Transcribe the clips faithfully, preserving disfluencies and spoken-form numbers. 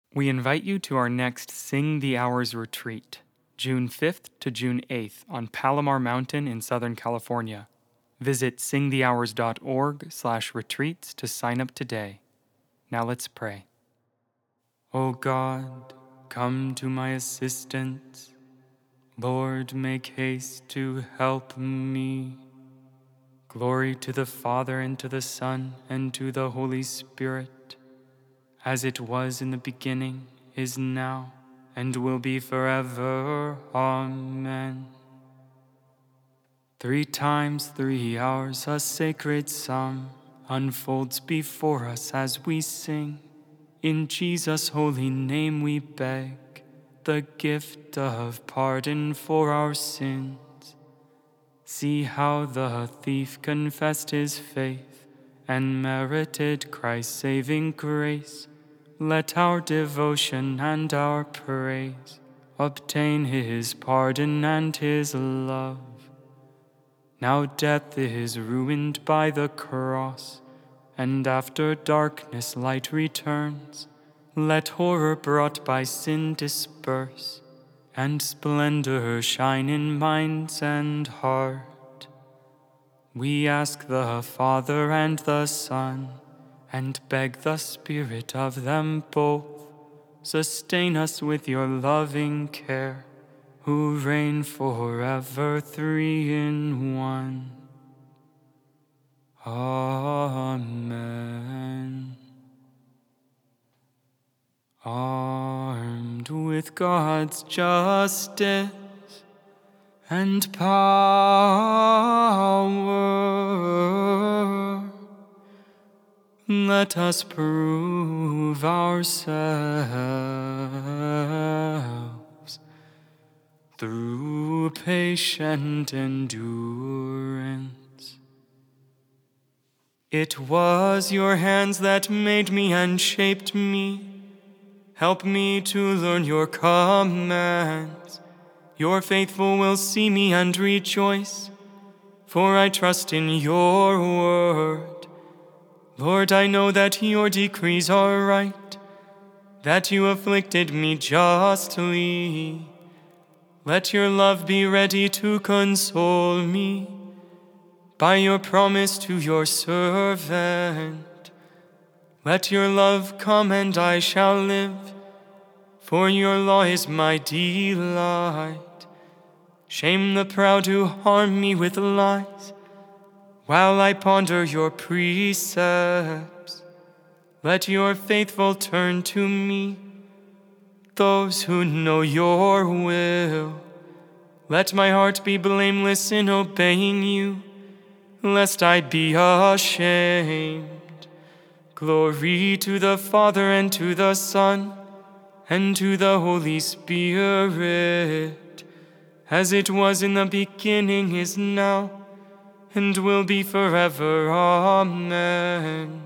We invite you to our next Sing the Hours retreat, June fifth to June eighth on Palomar Mountain in Southern California. Visit sing the hours dot org slash retreats to sign up today. Now let's pray. O God, come to my assistance. Lord, make haste to help me. Glory to the Father, and to the Son, and to the Holy Spirit, as it was in the beginning, is now, and will be forever. Amen. Three times three hours a sacred psalm unfolds before us as we sing. In Jesus' holy name we beg the gift of pardon for our sins. See how the thief confessed his faith and merited Christ's saving grace. Let our devotion and our praise obtain his pardon and his love. Now death is ruined by the cross, and after darkness light returns. Let horror brought by sin disperse, and splendor shine in minds and heart. We ask the Father and the Son, and beg the Spirit of them both, sustain us with your loving care, who reign forever, three in one. Amen. Armed with God's justice and power, let us prove ourselves through patient endurance. It was your hands that made me and shaped me. Help me to learn your commands. Your faithful will see me and rejoice, for I trust in your word. Lord, I know that your decrees are right, that you afflicted me justly. Let your love be ready to console me by your promise to your servant. Let your love come and I shall live, for your law is my delight. Shame the proud who harm me with lies, while I ponder your precepts. Let your faithful turn to me, those who know your will. Let my heart be blameless in obeying you, lest I be ashamed. Glory to the Father, and to the Son, and to the Holy Spirit, as it was in the beginning, is now, and will be forever. Amen.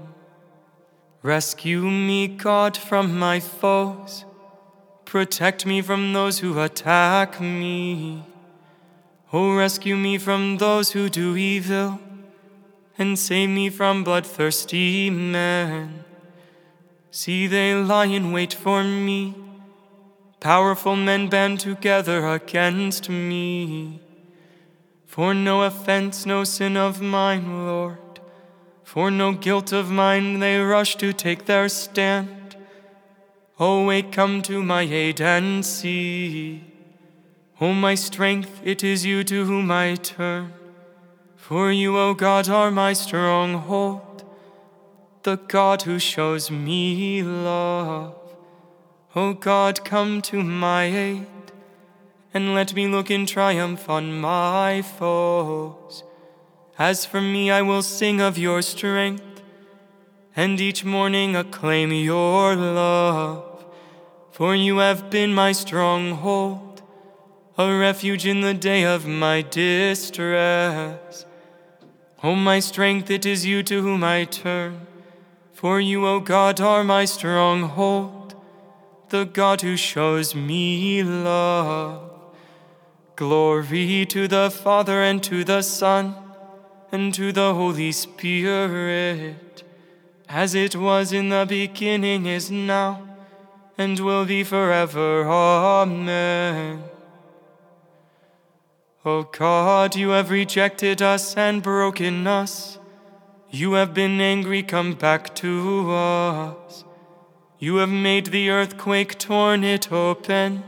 Rescue me, God, from my foes. Protect me from those who attack me. Oh, rescue me from those who do evil, and save me from bloodthirsty men. See, they lie in wait for me. Powerful men band together against me. For no offense, no sin of mine, Lord. For no guilt of mine, they rush to take their stand. Oh, wait, come to my aid and see. O my strength, it is you to whom I turn. For you, O God, are my stronghold, the God who shows me love. O God, come to my aid, and let me look in triumph on my foes. As for me, I will sing of your strength, and each morning acclaim your love. For you have been my stronghold, a refuge in the day of my distress. O my strength, it is you to whom I turn. For you, O God, are my stronghold, the God who shows me love. Glory to the Father, and to the Son, and to the Holy Spirit, as it was in the beginning, is now, and will be forever. Amen. O God, you have rejected us and broken us. You have been angry, come back to us. You have made the earthquake, torn it open.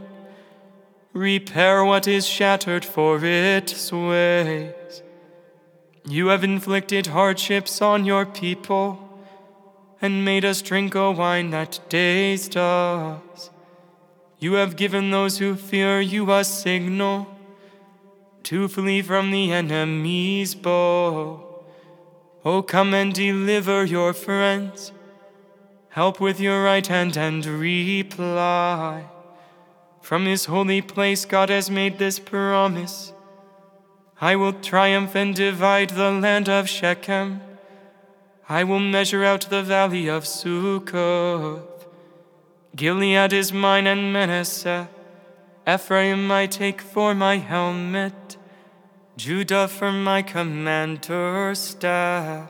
Repair what is shattered, for it sways. You have inflicted hardships on your people, and made us drink a wine that dazed us. You have given those who fear you a signal, to flee from the enemy's bow. O come and deliver your friends. Help with your right hand and reply. From his holy place God has made this promise: I will triumph and divide the land of Shechem. I will measure out the valley of Succoth. Gilead is mine and Manasseh. Ephraim I take for my helmet, Judah for my commander's staff.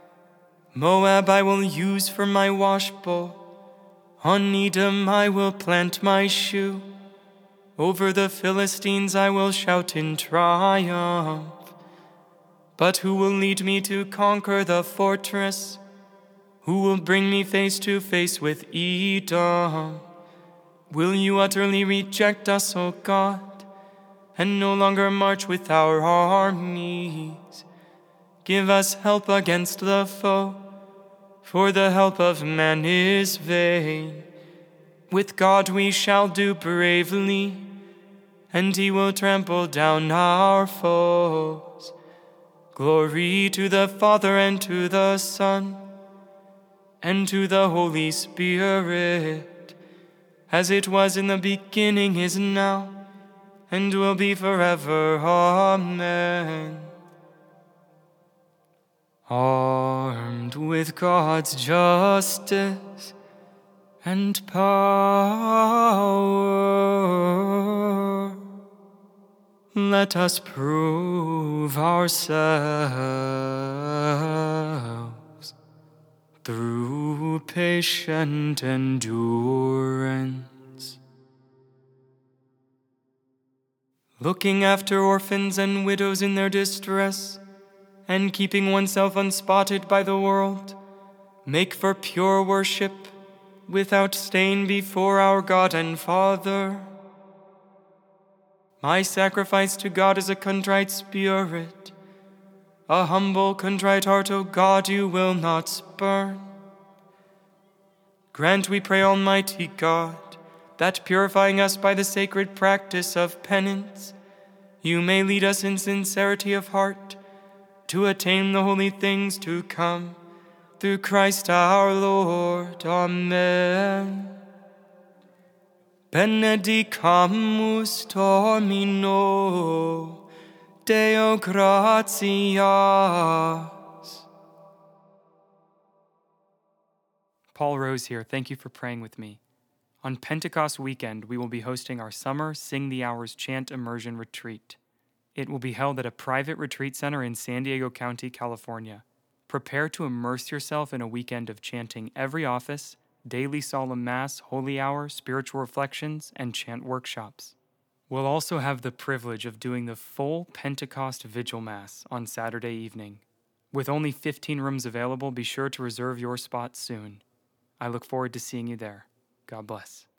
Moab I will use for my washbowl, on Edom I will plant my shoe. Over the Philistines I will shout in triumph. But who will lead me to conquer the fortress? Who will bring me face to face with Edom? Will you utterly reject us, O God, and no longer march with our armies? Give us help against the foe, for the help of man is vain. With God we shall do bravely, and he will trample down our foes. Glory to the Father, and to the Son, and to the Holy Spirit, as it was in the beginning, is now, and will be forever. Amen. Armed with God's justice and power, let us prove ourselves through patient endurance, looking after orphans and widows in their distress, and keeping oneself unspotted by the world. Make for pure worship, without stain, before our God and Father. My sacrifice to God is a contrite spirit. A humble, contrite heart, O God, you will not spurn. Grant, we pray, Almighty God, that purifying us by the sacred practice of penance, you may lead us in sincerity of heart to attain the holy things to come, through Christ our Lord. Amen. Benedicamus Domino, Deo gratias. Paul Rose here. Thank you for praying with me. On Pentecost weekend, we will be hosting our summer Sing the Hours Chant Immersion Retreat. It will be held at a private retreat center in San Diego County, California. Prepare to immerse yourself in a weekend of chanting every office, daily solemn mass, holy hour, spiritual reflections, and chant workshops. We'll also have the privilege of doing the full Pentecost Vigil Mass on Saturday evening. With only fifteen rooms available, be sure to reserve your spot soon. I look forward to seeing you there. God bless.